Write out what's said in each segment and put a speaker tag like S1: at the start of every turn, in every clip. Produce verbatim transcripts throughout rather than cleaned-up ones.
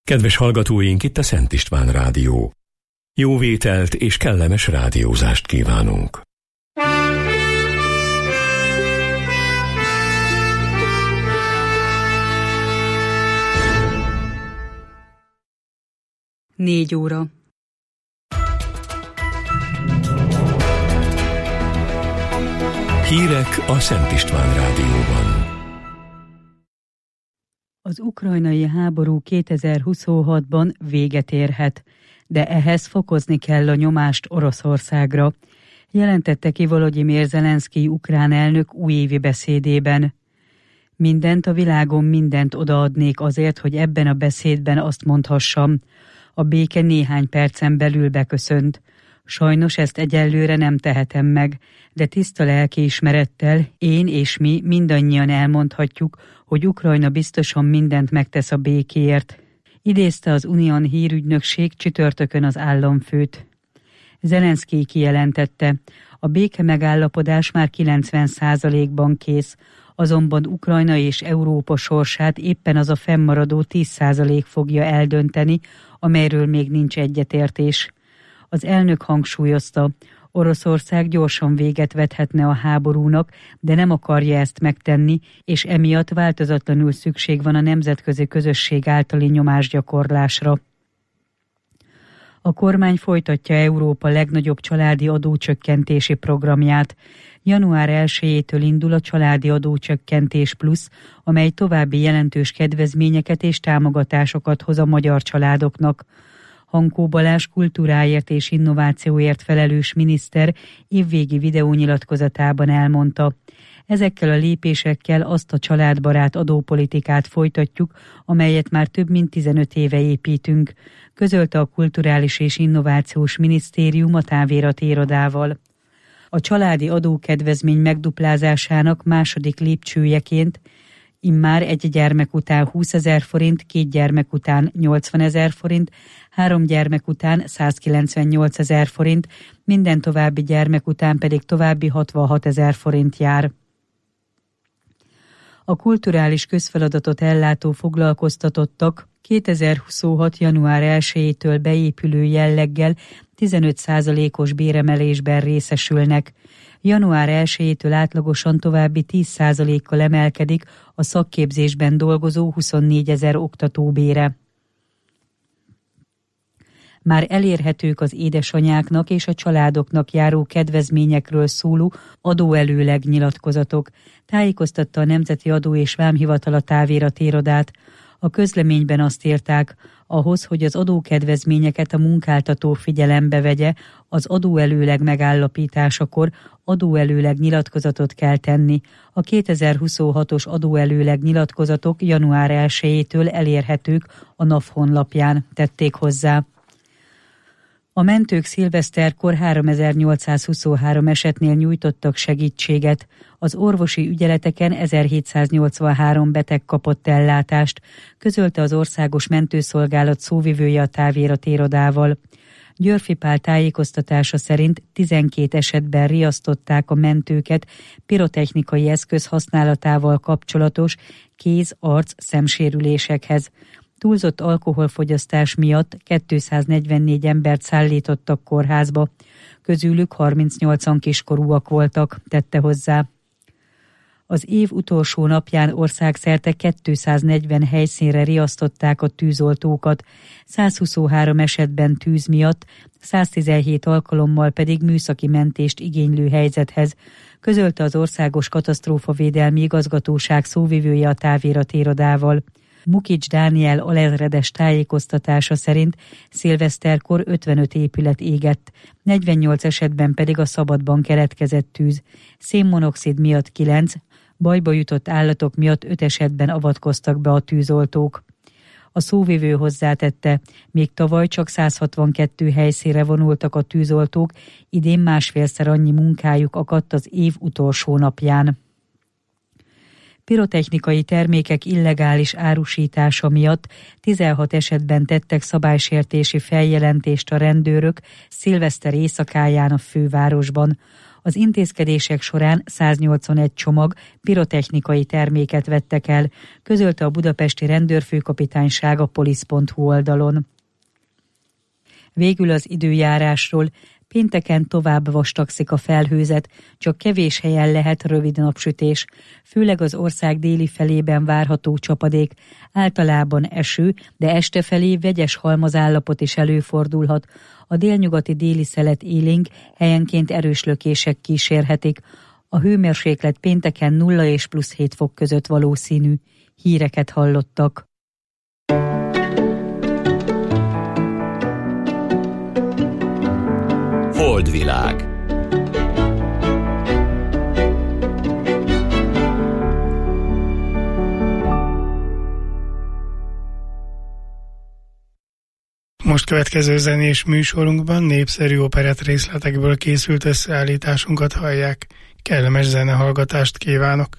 S1: Kedves hallgatóink, itt a Szent István Rádió. Jó vételt és kellemes rádiózást kívánunk.
S2: Négy óra.
S1: Hírek a Szent István Rádióban.
S2: Az ukrajnai háború kétezer-huszonhatban véget érhet, de ehhez fokozni kell a nyomást Oroszországra, jelentette ki Volodymyr Zelenszkij ukrán elnök újévi beszédében. Mindent a világon mindent odaadnék azért, hogy ebben a beszédben azt mondhassam. A béke néhány percen belül beköszönt. Sajnos ezt egyelőre nem tehetem meg, de tiszta lelkiismerettel én és mi mindannyian elmondhatjuk, hogy Ukrajna biztosan mindent megtesz a békéért. Idézte az Unión hírügynökség csütörtökön az államfőt. Zelenszkij kijelentette, a béke megállapodás már kilencven százalékban kész, azonban Ukrajna és Európa sorsát éppen az a fennmaradó tíz százalék fogja eldönteni, amelyről még nincs egyetértés. Az elnök hangsúlyozta, Oroszország gyorsan véget vethetne a háborúnak, de nem akarja ezt megtenni, és emiatt változatlanul szükség van a nemzetközi közösség általi nyomásgyakorlásra. A kormány folytatja Európa legnagyobb családi adócsökkentési programját. január elsejétől indul a családi adócsökkentés plusz, amely további jelentős kedvezményeket és támogatásokat hoz a magyar családoknak. Hankó Balázs kultúráért és innovációért felelős miniszter évvégi videónyilatkozatában elmondta, ezekkel a lépésekkel azt a családbarát adópolitikát folytatjuk, amelyet már több mint tizenöt éve építünk, közölte a Kulturális és Innovációs Minisztérium a távirati irodával. A családi adókedvezmény megduplázásának második lépcsőjeként immár egy gyermek után húszezer forint, két gyermek után nyolcvanezer forint, három gyermek után százkilencvennyolcezer forint, minden további gyermek után pedig további hatvanhatezer forint jár. A kulturális közfeladatot ellátó foglalkoztatottak kétezer-huszonhat. január elsejétől beépülő jelleggel tizenöt százalékos béremelésben részesülnek. január elsejétől átlagosan további tíz százalékkal emelkedik a szakképzésben dolgozó huszonnégyezer oktató bére. Már elérhetők az édesanyáknak és a családoknak járó kedvezményekről szóló adóelőleg nyilatkozatok, tájékoztatta a Nemzeti Adó és Vámhivatal a távirati irodát. A közleményben azt írták, ahhoz, hogy az adókedvezményeket a munkáltató figyelembe vegye, az adóelőleg megállapításakor adóelőleg nyilatkozatot kell tenni. A kétezer-huszonhatos adóelőleg nyilatkozatok január elsejétől elérhetők a NAV honlapján, tették hozzá. A mentők szilveszterkor háromezer-nyolcszázhuszonhárom esetnél nyújtottak segítséget. Az orvosi ügyeleteken ezerhétszáznyolcvanhárom beteg kapott ellátást, közölte az Országos Mentőszolgálat szóvivője a távirati irodával. Györfi Pál tájékoztatása szerint tizenkét esetben riasztották a mentőket pirotechnikai eszköz használatával kapcsolatos kéz-arc-szemsérülésekhez. Túlzott alkoholfogyasztás miatt kétszáznegyvennégy embert szállítottak kórházba, közülük harmincnyolcan kiskorúak voltak, tette hozzá. Az év utolsó napján országszerte kétszáznegyven helyszínre riasztották a tűzoltókat, százhuszonhárom esetben tűz miatt, száztizenhét alkalommal pedig műszaki mentést igénylő helyzethez, közölte az Országos Katasztrófavédelmi Igazgatóság szóvivője a távirati irodával. Mukics Dániel alezredes tájékoztatása szerint szilveszterkor ötvenöt épület égett, negyvennyolc esetben pedig a szabadban keletkezett tűz. Szénmonoxid miatt kilenc, bajba jutott állatok miatt öt esetben avatkoztak be a tűzoltók. A szóvivő hozzátette, még tavaly csak száz hatvankettő helyszínre vonultak a tűzoltók, idén másfélszer annyi munkájuk akadt az év utolsó napján. Pirotechnikai termékek illegális árusítása miatt tizenhat esetben tettek szabálysértési feljelentést a rendőrök szilveszter éjszakáján a fővárosban. Az intézkedések során száznyolcvanegy csomag pirotechnikai terméket vettek el, közölte a budapesti rendőrfőkapitányság a polisz pont hu oldalon. Végül az időjárásról. Pénteken tovább vastagszik a felhőzet, csak kevés helyen lehet rövid napsütés, főleg az ország déli felében várható csapadék, általában eső, de este felé vegyes halmazállapot is előfordulhat. A délnyugati déli szelet élénk, helyenként erős lökések kísérhetik. A hőmérséklet pénteken nulla és plusz hét fok között valószínű. Híreket hallottak.
S1: Holdvilág.
S3: Most következő zenés műsorunkban népszerű operett részletekből készült összeállításunkat hallják. Kellemes zenehallgatást kívánok!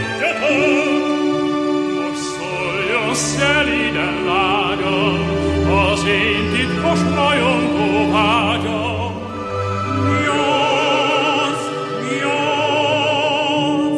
S4: Szeliden lágyan, az én titkos rajongó vágyam. Mi az, mi az?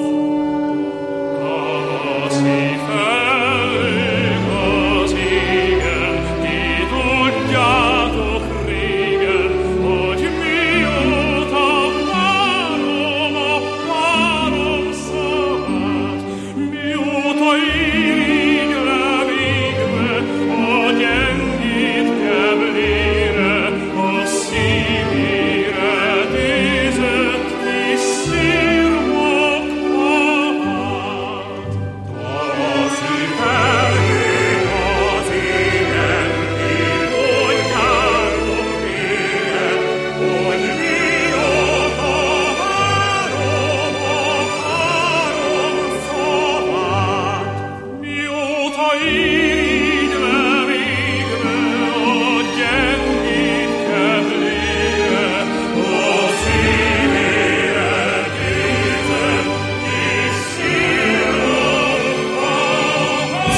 S4: Tavaszi felhők az égen, ti tudjátok régen, hogy mióta várom a párom szavát, mióta irigyre végve a gyengét kemlére, a szívére nézett kis szirmok havát. Tavaszi felhők az égen, ti tudjátok régen, hogy mióta várom a párom szavát, mióta irigyre végve a gyengét kemlére, a szívére nézett kis szirmok havát.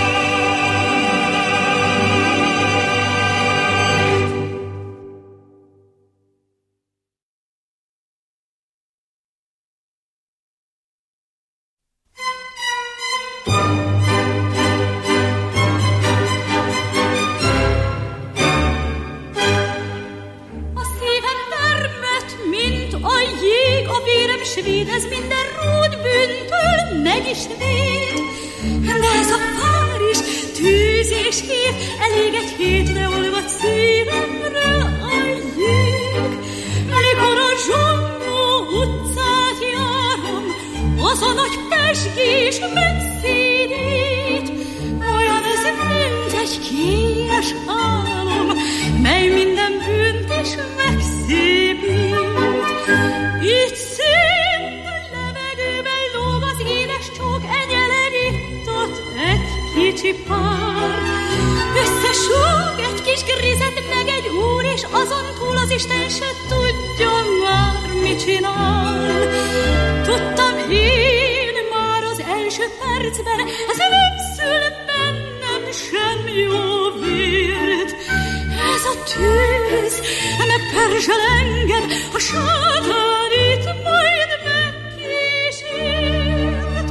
S5: A szívem termett, mint a jég, a vérem svéd, ez minden ród bűntől meg is véd. De ez a pár is tűz és hét, elég egy hétre olvad szívemre a jég. Mikor a zsongó utcát járom, az a nagy pesgés megszédít, olyan ez, mint egy kélyes álom, mely minden bűnt is megszépít. Így szép levegőben lóg az édes csók, enyeleg itt ott egy kicsi pár. Összesúg egy kis grizet, meg egy úr, és azon túl az Isten se tudja már, mit csinál. Tudtam én már az első percben, az nem szül bennem sem jó vért. Ez a tűz megperzsel engem, a sátán itt majd megkísért.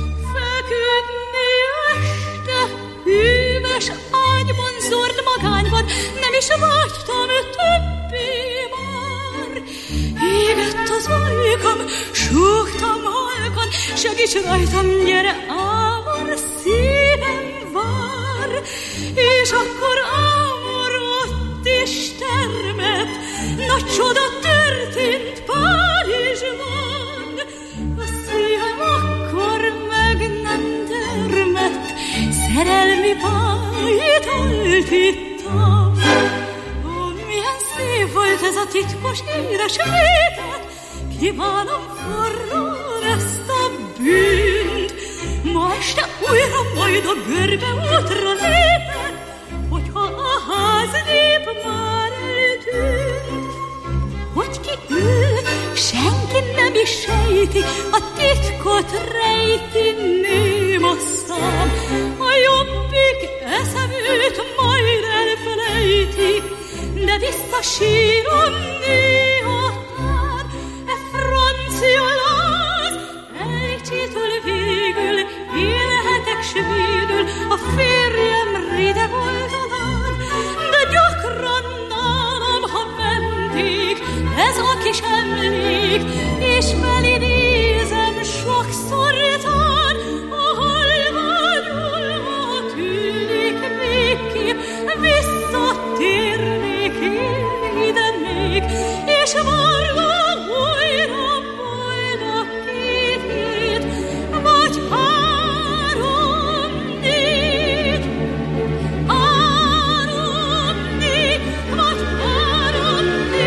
S5: Feküdni este hűvös ágyban, zord magányban, nem is vágytam többé már. Égett az ajkam, súgtam halkan, segíts rajtam, gyere, ámor, szívem vár. És akkor ámor ott is termett, nagy csoda történt Párizsban. A szívem akkor meg nem termett, szerelmi pályát alkítottam. Ó, milyen szép volt ez a titkos édes létet, kívánom forrón ezt a bűnt. Ma este újra majd a görbe útra lépek, hogyha a háznép már eltűnt. Hogy ki ül, senki nem is sejti, a titkot rejti néma szám. A jobbik eszem őt majd elfelejti, de visszasírom néha tár. E francia láz ejtsétől végül élhetek svédül a férjem rideg oldalán. De gyakran nálam, ha vendég, ez a kis emlék, és felidézem sokszor tán, a halványulva tűnik végképp, visszatérnék én ide még, és várva újra boldog két hét, vagy három, négy, három, négy, vagy három,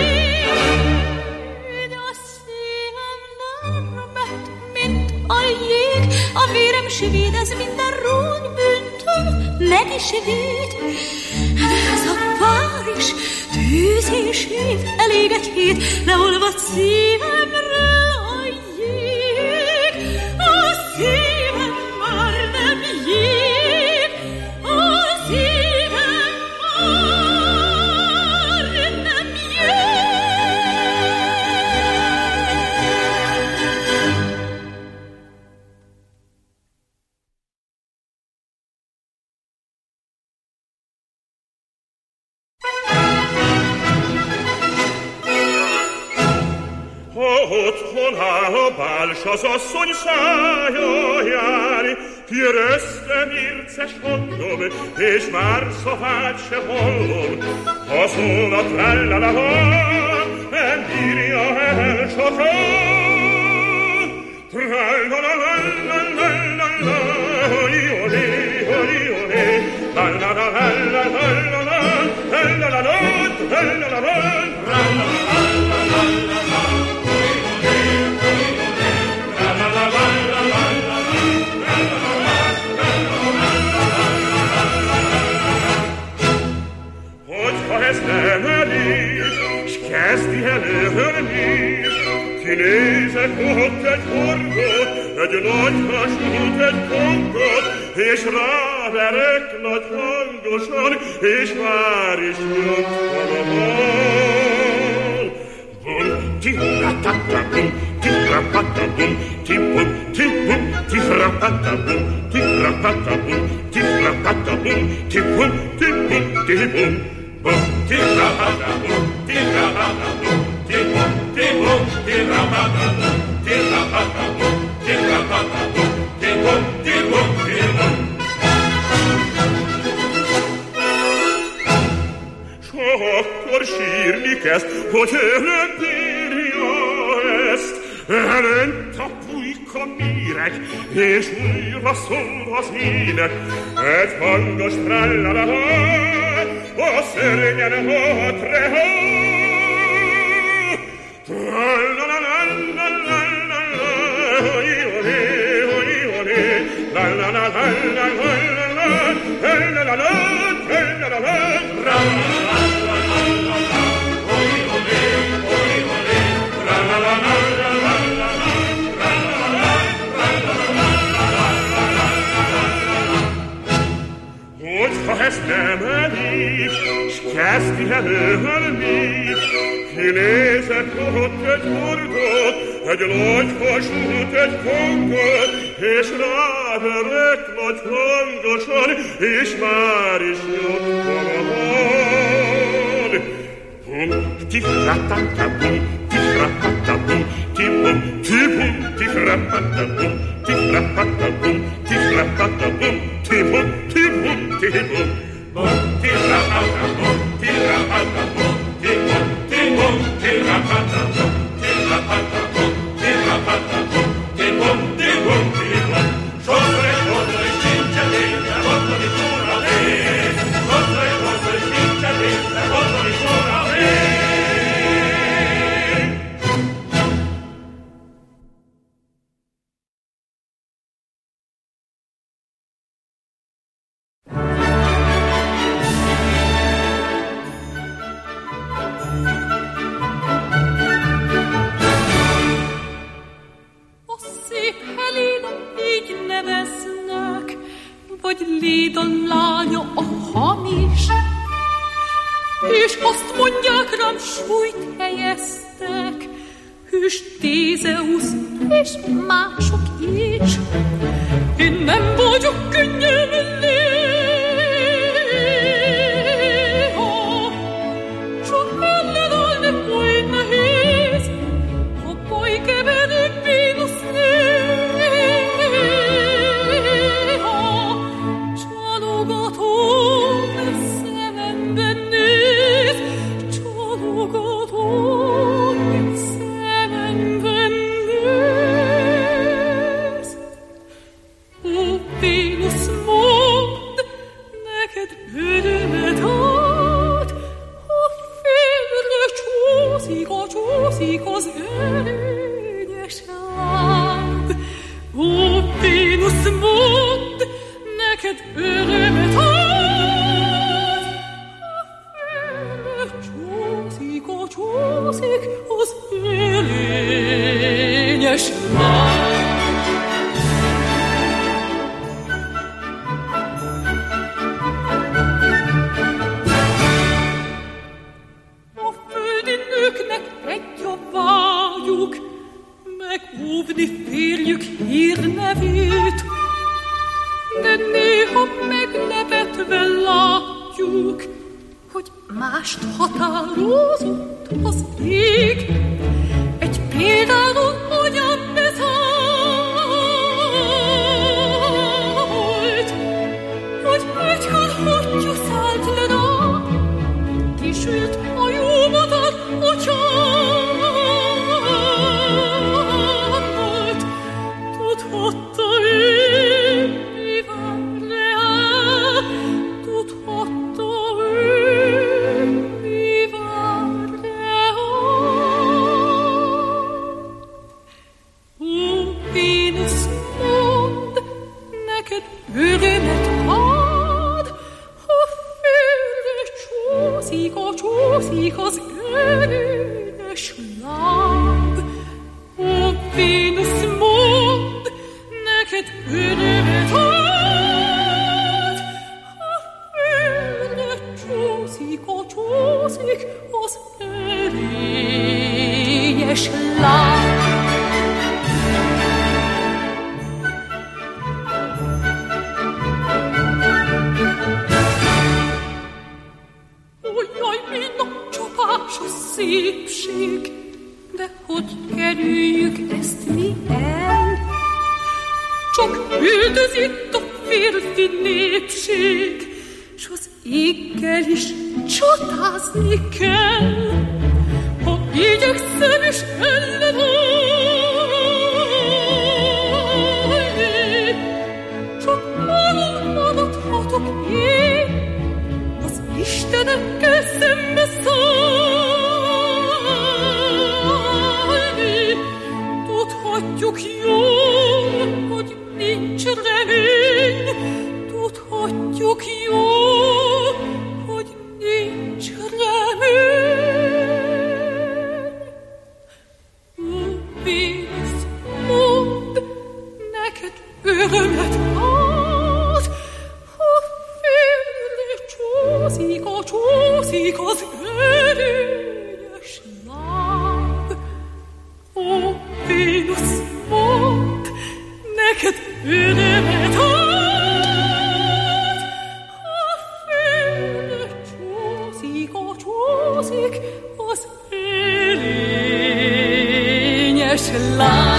S5: négy. De a szívem dermet, mint a jég, a vérem svéd, ez minden róny bűntől meg is véd. De ez a pár is tűz és hét, elég egy hét, leolvad szívemre a jég. A szívem már nem jég, a szívem már
S4: otthon áll a báls az asszony szájaján, kiröztem irces hangom, és már szavát se hallom. Ha szólnak la-la-la-la, nem bírja el sokan. Tra-la-la-la-la-la-la-la, holi-holi, holi-holi, la-la-la-la-la-la-la, la-la-la-la, la-la-la-la, hogyha ez nem elég, s kezdi előhörni, kinézek ott egy horgot, egy nagy hasút, egy kongot, és ráverek nagy hangosan, és már is jött valamon. Bum, ti-ra-ta-ta-bum, ti-ra-pa-ta-bum, ti-bum, ti-bum, ti-ra-pa-ta-bum, ti-ra-pa-ta-bum, ti-ra-pa-ta-bum, ti-bum, ti-bum, ti-bum, bum, ti-ra-pa-ta-bum, ti-ra-pa-ta-bum, ti-bum, ti-bum, ti-ra-pa-ta-bum, ti-ra-pa-ta-bum, ti-ra-pa-ta-bum, ti-bum, ti-bum, ti-bum. S akkor sírni kezd, hogy ő nem bírja ezt. Elönt a pulyka méreg, és újra szól az ének. Egy hangos trallalaha, a szörnyen hat reha. Trallalalalalalalala, hoi-holi, hoi-holi, lalalalalalalalala, lalala, lalala, trallalalalala, hoi-holi, hoi-holi, lalalalalala. Hogyha ez nem elég, s kezdi előhölni, kinézek ott egy horgot, egy nagy hasút, egy kongot, és ráverek nagy hangosan, és már is jött valamon. Bum, ti-ra-ta-ta-bum, ti-ra-ta-ta-bum, ti-bum, ti-bum, ti-ra-ta-ta-bum, ti-ra-ta-ta-bum, ti-ra-ta-ta-bum, ti-bum, ti-bum, ti-bum, bum, ti-ra-ta-ta-bum, ti-ra-ta-ta-bum, ti-bum, ti-bum, ti-ra-ta-ta-bum, ti-ra-ta-ta-bum, ti-ra-ta-ta-bum, ti-bum, ti-bum, ti-bum. Sodre, sodre, sincse létre, hozzani sorra vég. Sodre, sodre, sincse létre, hozzani sorra vég.
S5: Lédon lánya a hamis, és azt mondják rám, súlyt helyeztek, hűs Tézeusz és mások is. Én nem vagyok könnyen néha, csak ellenállni oly nehéz, a baj keverő Vénusz az örényes láb. Ó, Vénusz, mondd, neked örömet ad. A félre csúszik, a csúszik az örényes láb. Megóvni férjük hírnevét, de néha meglepetve látjuk, hogy mást határozott az ég. Egy példát erényes láb. Ujjaj, mi nagy csapás a szépség, de hogy kerüljük ezt mi el? Csak üldöz itt a férfi népség, s az éggel is csatázni kell. Ha igyekszem is ellenállni, csak maradhatok én az istenekkel szembe szállni. Tudhatjuk jól, hogy nincs remény, tudhatjuk jól, hogy nincs remény. Ó, Vénusz, mondd, neked örömet ad, ha félre csúszik a csúszik az erényes láb. Ó, Vénusz, mondd, neked örömet ad, ha félre csúszik a csúszik az erényes láb.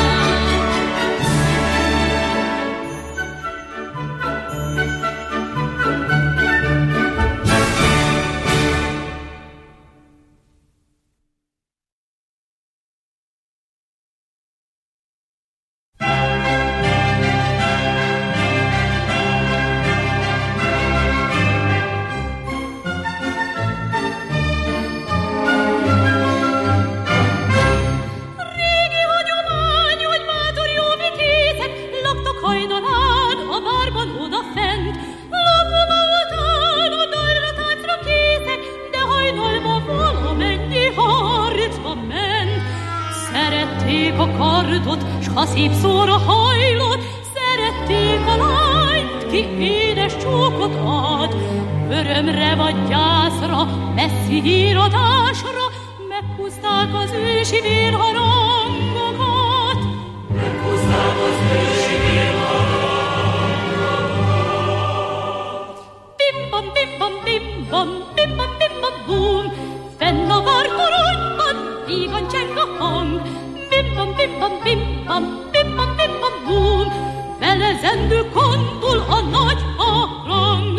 S5: Szerették a kardot, s ha szép szóra hajlott, szerették a lányt, ki édes csókot ad. Örömre vagy gyászra, messzi híradásra, meghúzták az ősi vérharangokat. Meghúzták az ősi vérharangokat. Bim-bam, bim-bam, bim-bam, bim-bam, bim-bam, bum, fenn a vártoronyban vígan cseng a hang. Bim-bam, bim-bam, bim-bam, bim-bam, bim-bam, bum, vele zendül kondul a nagy harang.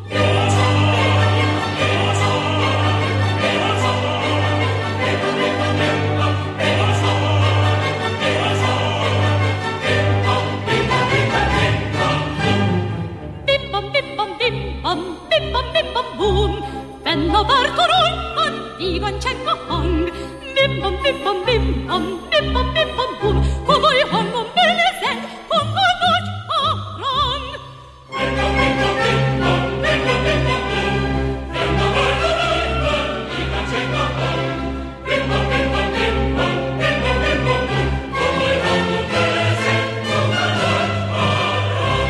S5: Bim-bam, bim-bam, bim-bam, bim-bam, bim-bam, bum, fenn a vártoronyban vígan cseng a hang. Bim-bam, bim-bam, bim-bam, bim-bam, bim-bam, bum, komoly hangon belezeg, kong a nagy harang. Bim-bam, bim-bam, bim-bam, bim-bam, bim-bam, bum, fenn a vártoronyban vígan cseng a hang. Bim-bam, bim-bam, bim-bam, bim-bam, bim-bam, bum, komoly hangon belezeg, kong a nagy harang.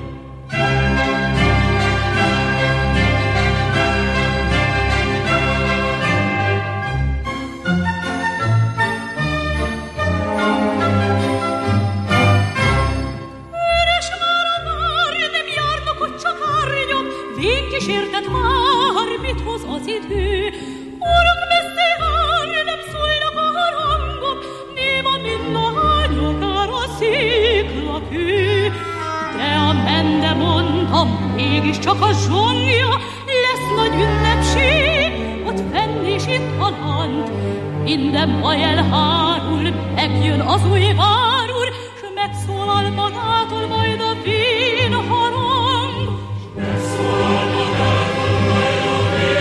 S5: Kísértet vár, mit hoz az idő? Urak, messze vár, nem szólnak a harangok, néma, mint a hányokár a sziklakő. De a mende mondtam, mégiscsak a zsongja, lesz nagy ünnepség, ott fenn és itt a land. Minden baj elhárul, megjön az új várul, s megszólal magától majd a vénharang. Megszólal magától majd a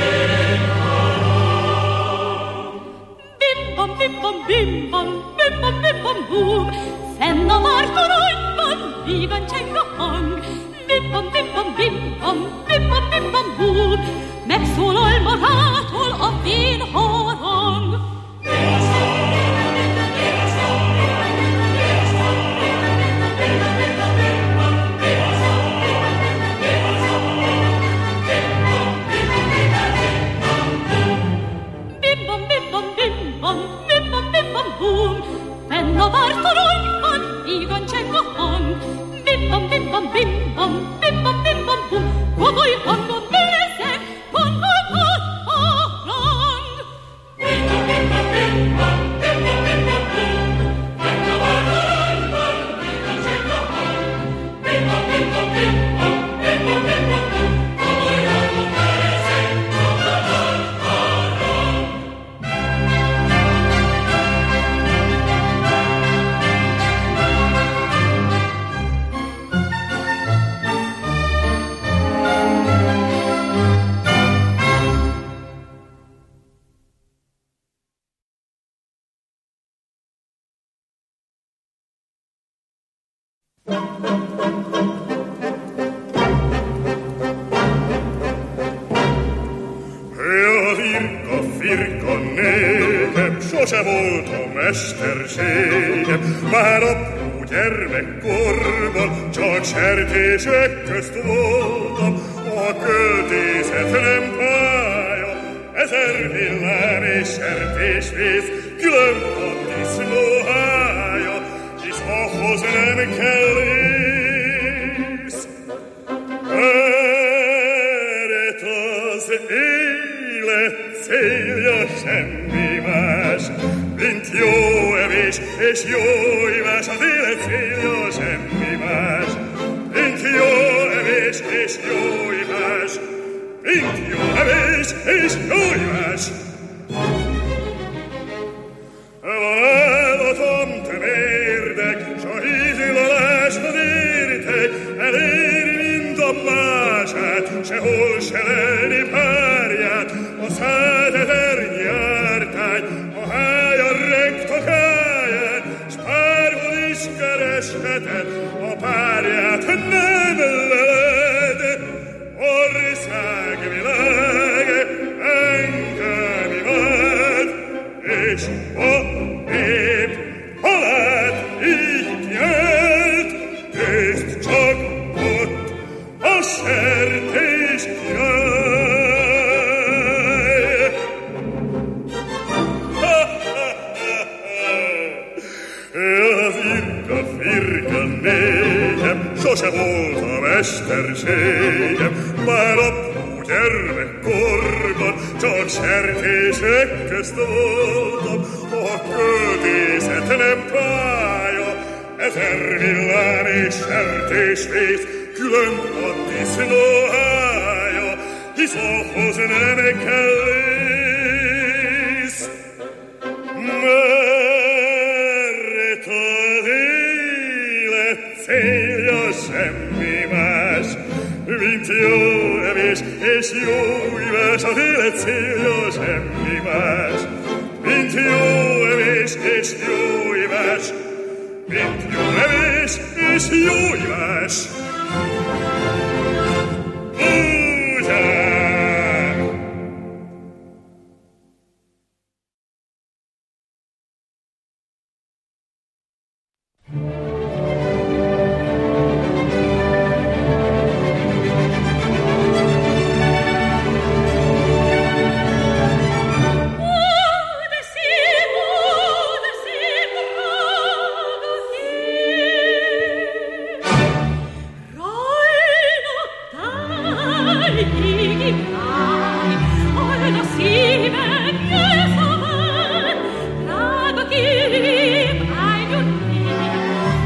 S5: vénharang. Bim-bam, bim-bam, bim-bam, bim-bam, bim-bam, bum, fenn a vártoronyban vígan cseng a hang. Bim-bam, bim-bam, bim-bam, bim-bam, bim-bam, bum, megszólal magától a vénharang. Bim-bam, bim-bam, bim-bam, bim-bam, bim bam bum, fenn a vártoronyban vígan cseng a hang. Bim bam, bim bam, bim bam, bim bam, bim bam bum, komoly hangon nézek, vonalmat a rang. Bim bam, bim bam, bim bam, bim bam, bim bam bum, fenn a vártoronyban vígan cseng a hang. Bim bam, bim bam, bim bam, bim bam, bim bam bum, komoly hangon nézek, vonalmat a rang.
S4: Sose volt a mesterségem, már apró gyermekkorban, csak sertések közt voltam, a költészet nem pálya, ezer villám és sertésvész, külön a disznóhája, hisz ahhoz nem kell ész. Eret az élet célja semmi más, mint jó evés és jó ivás, az élet célja semmi más, mint jó evés és jó ivás, mint jó evés és jó ivás. Van állatom, te mérdek, s a hízillalásban értek, eléri mind a mását, sehol se lelni párját, a százezer nyártány, a hája regtakáján, s bárhol is keresheted, a párját nem leled. Ország világe engem imád, és a nép halát így nyert, részt csak ott a sertés király. Az irka firka nékem, sose volt a mesterségem, már apró gyermekkorban, csak sertések közt voltam, a költészet nem pálya, ezer villám és sertésvész, külön a disznóhája, hisz ahhoz nem kell ész. Mert az élet célja semmi más, mint jó evés és jó ivás, az élet célja semmi más, mint jó evés és jó ivás, mint jó evés és jó ivás. Búcsák!
S5: Drago kép, áldjon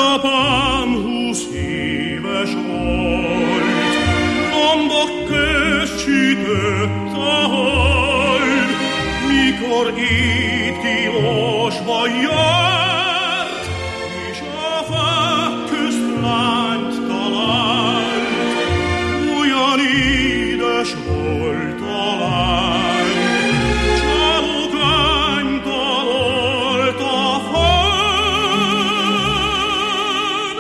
S4: Nagyapám húsz éves volt, lombok közt sütött a hold, mikor Édkilosba járt, és a fák közt lányt talált, olyan édes volt a lány, csalogány dalolt a fán,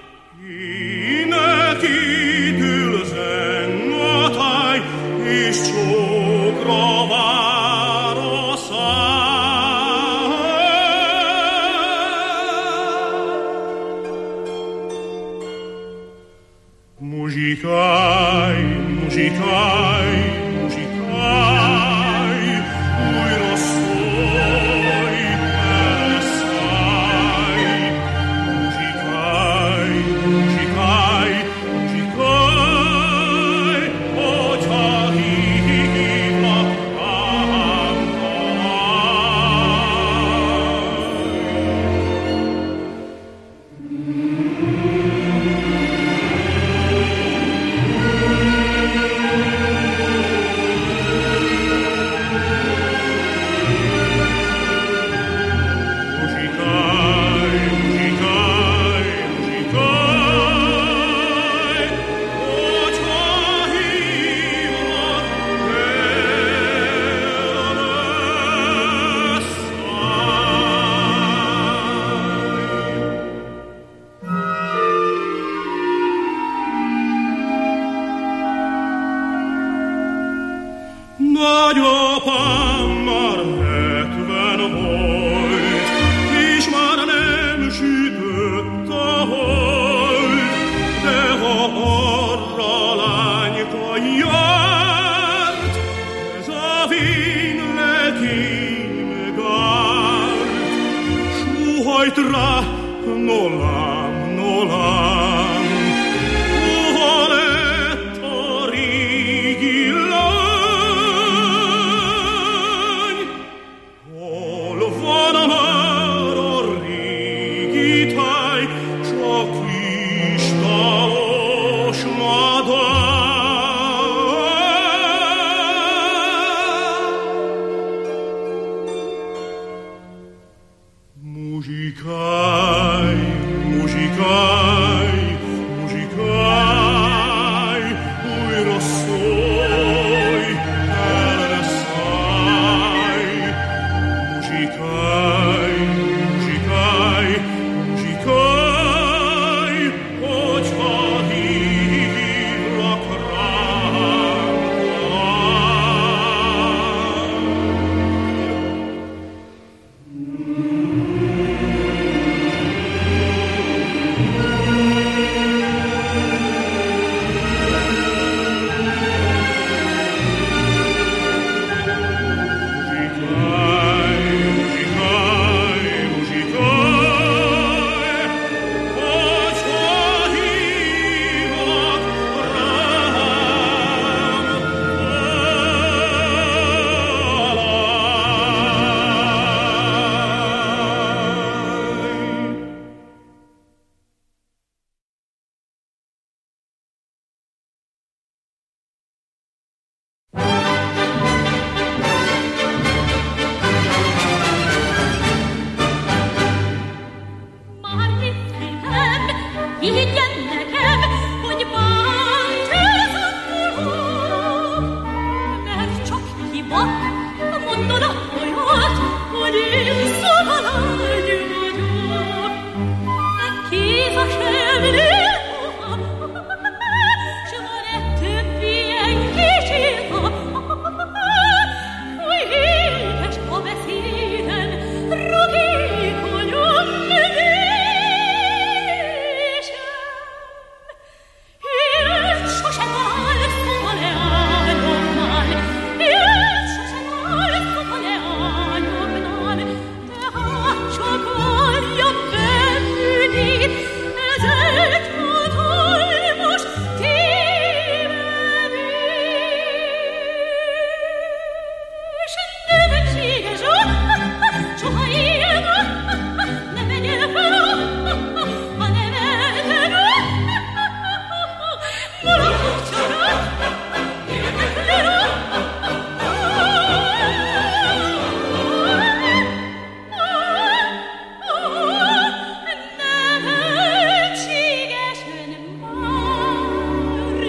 S4: énekítül zenn a táj, és csókra vár a szám. Muzsikálj, muzsikálj, muzsikálj, újra szólj, elszállj. Muzsikálj, muzsikálj, muzsikálj, hogyha hívlak rám Muzsikálj, muzsikálj, muzsikálj, hogyha hívlak, elszállj. Nagyapám már hetven volt, és már nem sütött a hold, de ha arra lányka járt, ez a vény neki megárt. Sóhajt rá, no lám, no lám, hova lett a régi lány? Hol van már a régi táj, csak kristálos madár? Muzsikálj, muzsikálj,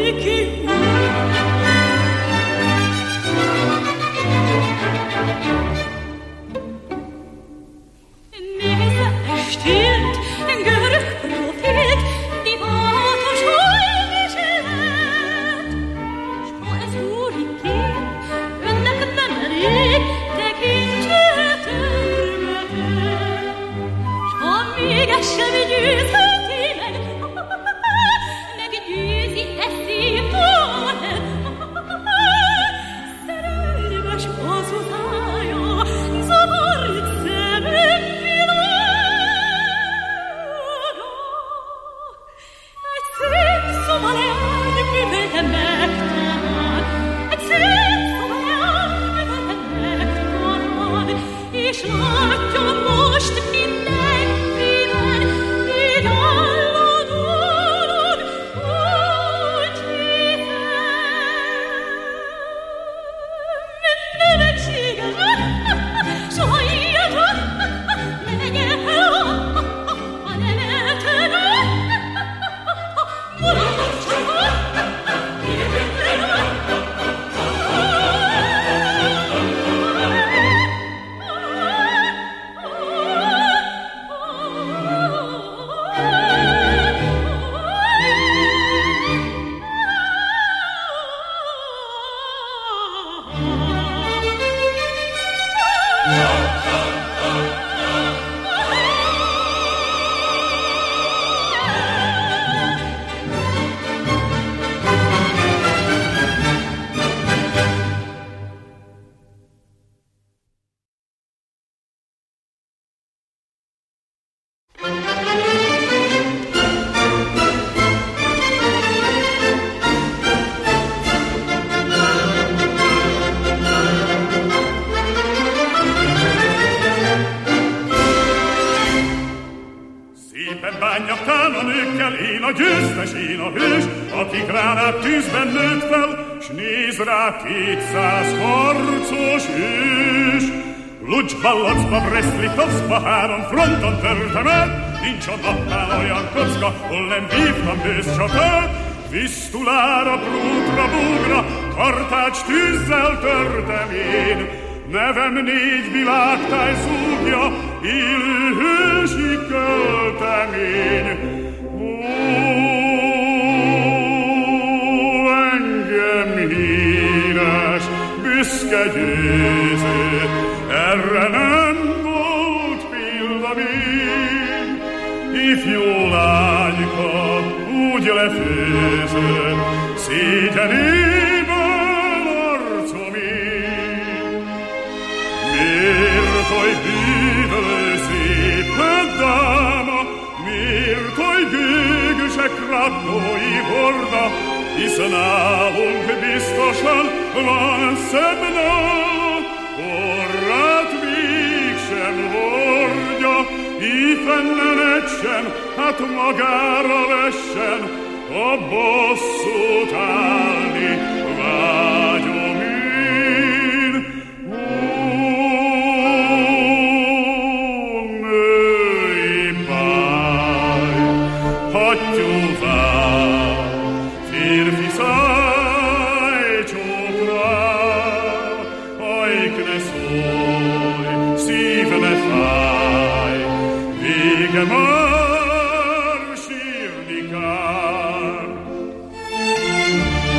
S4: Kétszáz harcos ős, Lucsba, Locba, Brest, Litovszba, három fronton törtem el, nincs a napnál olyan kocka, hol nem vívtam bőszcsatát. Visztulára, Prútra, Búgra, Kartács tűzzel törtem én, nevem négy világtáj zúgja, élő hősi költemény. Büszke győző, erre nem volt példa még. Ifjú lányka, úgy lefőző, szégyenéből arcom én. Miért oly bűvölő szép dáma, miért oly gőgösek rakói horda, hisz nálunk biztosan van szebb nál, orrát mégsem hordja, így fennened sem, hát magára vessen, a bosszút állni vágyom én. Ó, női báj, hattyú vár, férfi száj csókra, ajk ne szólj, szív ne fáj, vége már sírni kár.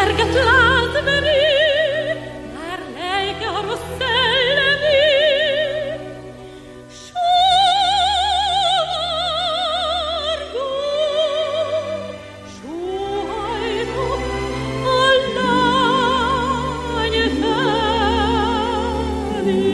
S5: terget lázveri, már lelke a rossz szellemi. Sóvargó, sóhajtó a lány felé.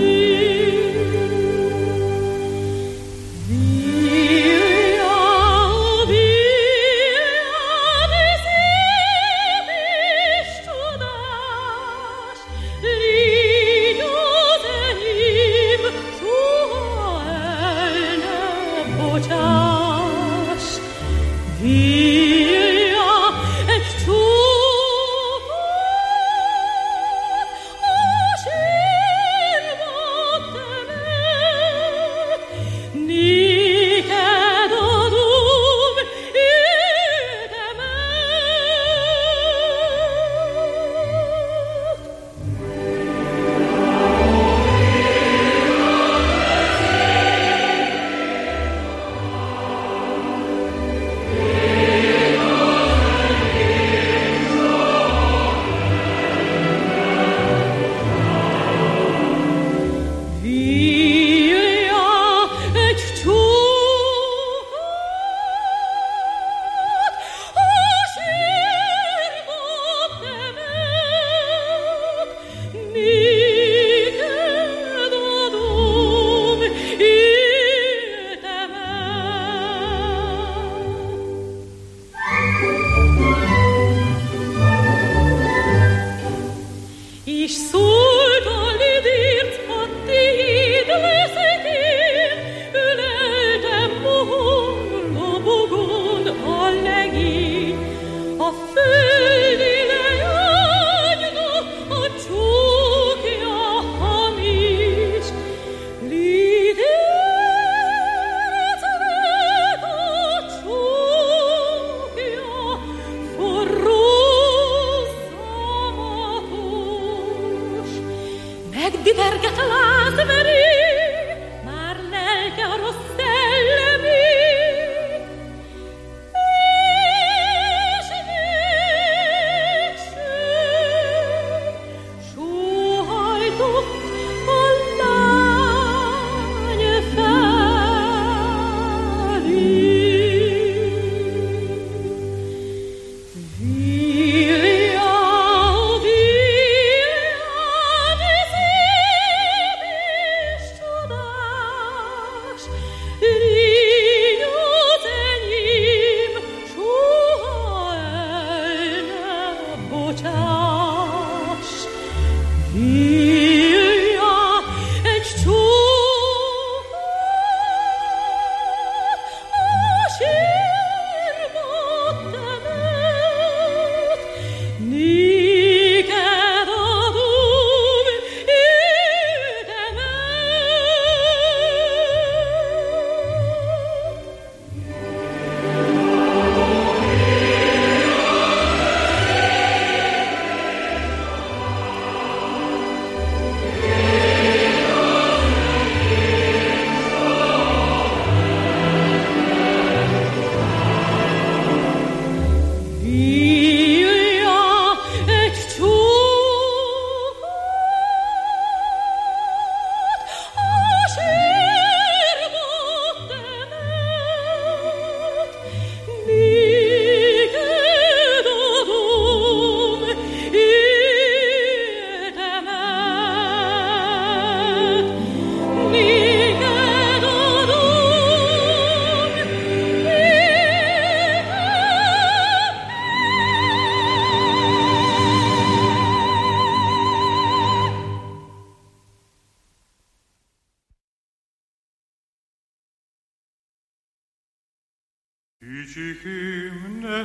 S4: Kicsikém, ne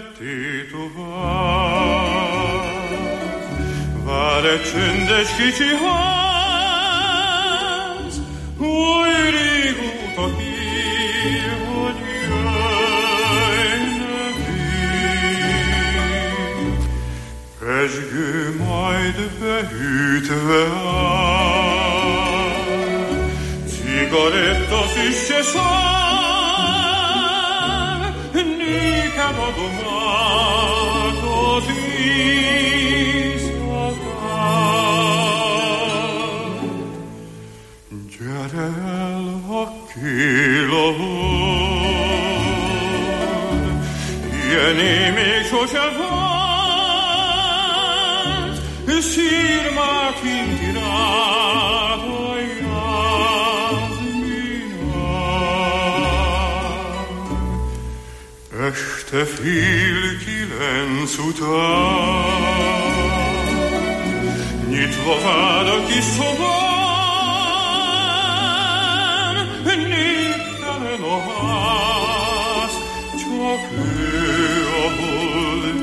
S4: tétovázz, vár egy csöndes kicsi ház, oly régóta hív, hogy jöjj nevén. Pezsgő majd beütve áll, cigaretta füstje szár, nékem adom át az én ilyené még sose volt, szírmát hinti rád, hogy rád minál. Este fél kilenc után, nyitva vád a kis szobán, néptelen a ház, csak ő a bold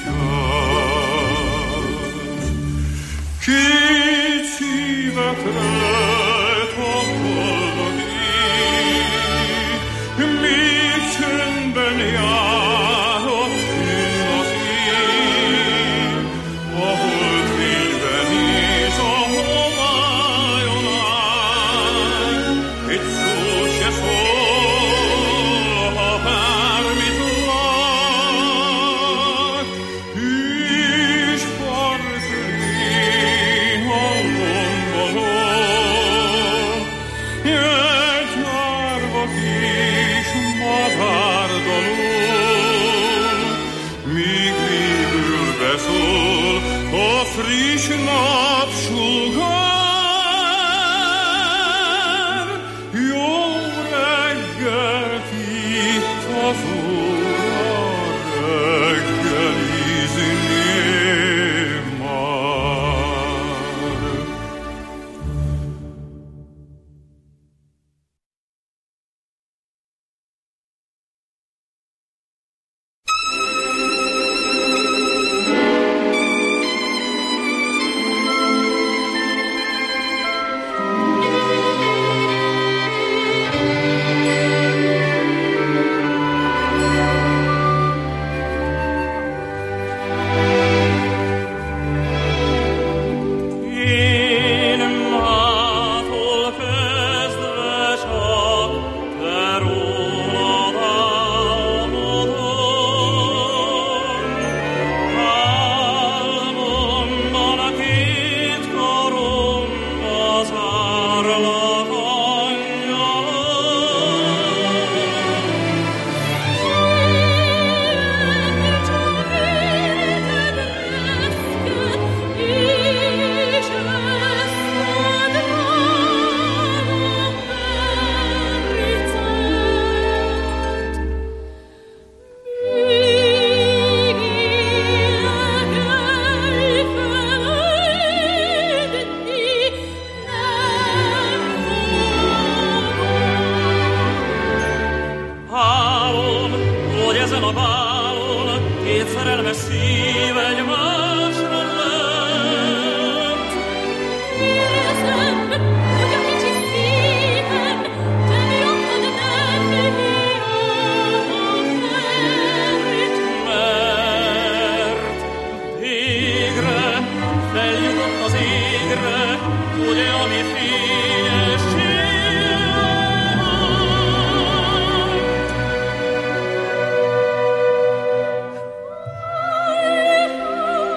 S4: vigyáz. Két szívet rejt a boldog ég, még csöndben járott én az ég, ahol fényben néz a homályon áll, egy szó se szól, ha bármit lát, és parkli a lombolón, egy árva kis madárdaló, míg végül beszól a friss napsugár. Jó reggelt itt az óra reggelizni már. Én mától kezdve csak te rólad álmodom. Álmomban két karomba zárlak, álom, hogy ezen a bálon két szerelmes szív egymásra lett.
S5: Érzem, hogy a kicsi szívem teljabban nem hiába fert.
S4: Mert végre feljutott az égre, ugye, ami fényesség.
S5: Jaj,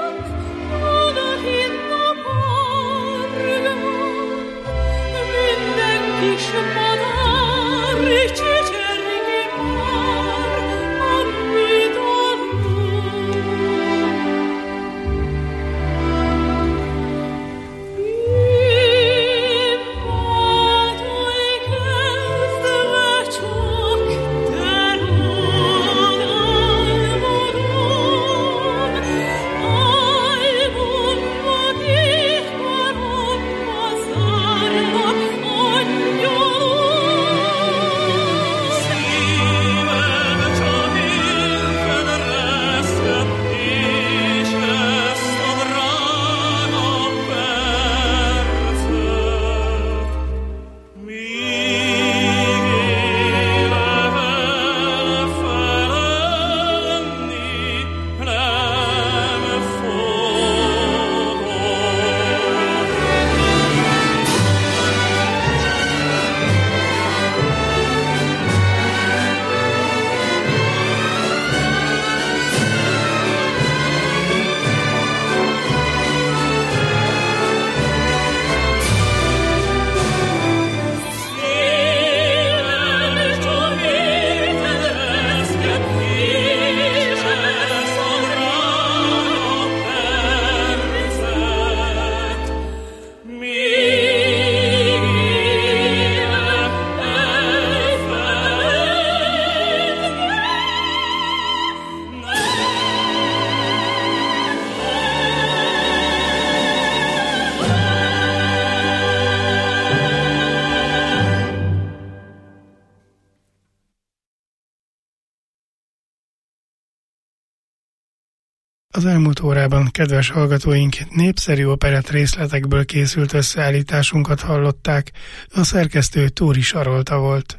S3: Az elmúlt órában, kedves hallgatóink, népszerű operett részletekből készült összeállításunkat hallották, a szerkesztő Tóri Sarolta volt.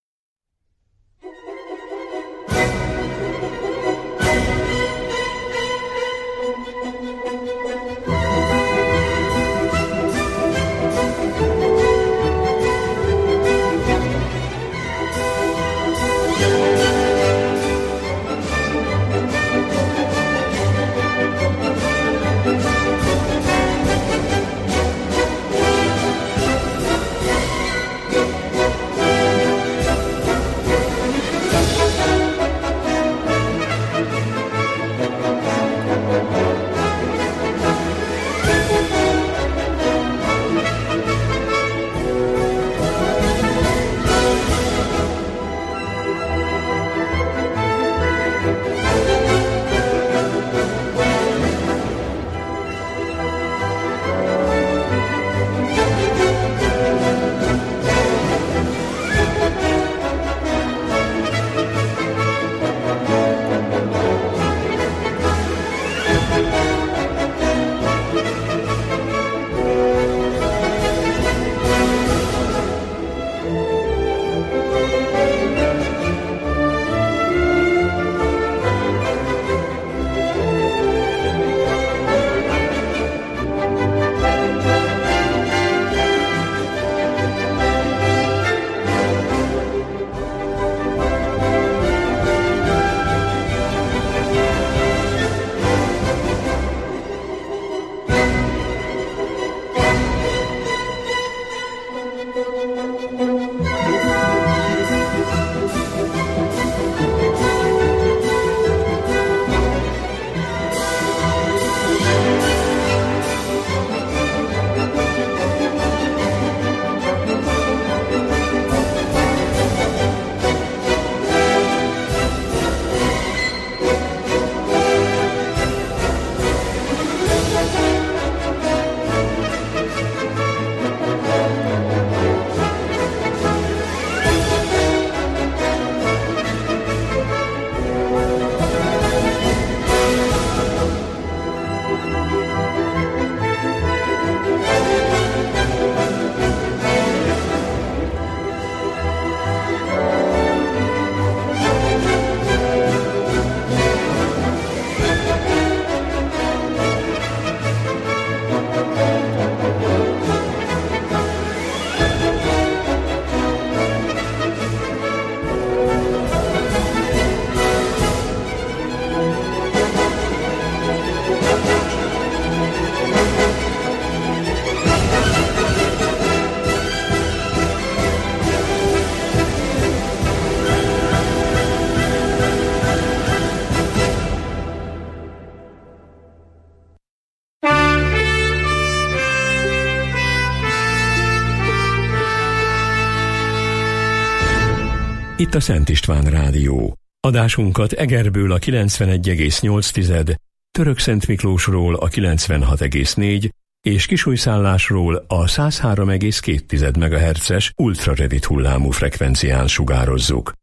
S1: Itt a Szent István Rádió. Adásunkat Egerből a kilencvenegy egész nyolc, Törökszent Miklósról a kilencvenhat egész négy és Kisújszállásról a száz három egész két megahertzes ultraredit hullámú frekvencián sugározzuk.